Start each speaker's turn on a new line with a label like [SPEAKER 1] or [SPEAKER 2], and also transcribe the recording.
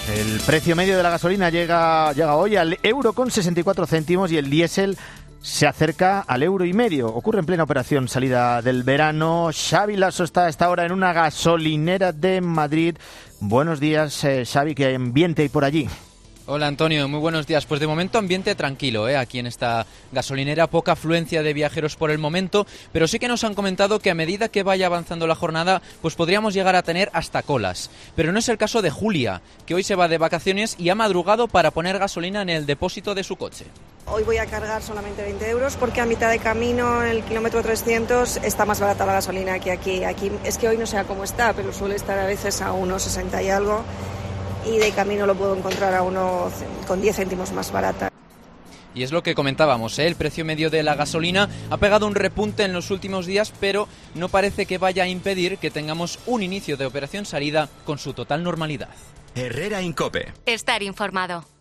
[SPEAKER 1] El precio medio de la gasolina llega hoy al €1,64 y el diésel se acerca al €1,5. Ocurre en plena operación salida del verano. Xavi Lasso está a esta hora en una gasolinera de Madrid. Buenos días, Xavi, ¿qué ambiente hay por allí?
[SPEAKER 2] Hola Antonio, muy buenos días. Pues de momento ambiente tranquilo, aquí en esta gasolinera, poca afluencia de viajeros por el momento, pero sí que nos han comentado que a medida que vaya avanzando la jornada, pues podríamos llegar a tener hasta colas. Pero no es el caso de Julia, que hoy se va de vacaciones y ha madrugado para poner gasolina en el depósito de su coche.
[SPEAKER 3] Hoy voy a cargar solamente 20 euros porque a mitad de camino, en el kilómetro 300, está más barata la gasolina que aquí. Aquí es que hoy no sé cómo está, pero suele estar a veces a 1,60 y algo. Y de camino lo puedo encontrar a uno con 10 céntimos más barata.
[SPEAKER 2] Y es lo que comentábamos, el precio medio de la gasolina ha pegado un repunte en los últimos días, pero no parece que vaya a impedir que tengamos un inicio de operación salida con su total normalidad.
[SPEAKER 4] Herrera Incope.
[SPEAKER 5] Estar informado.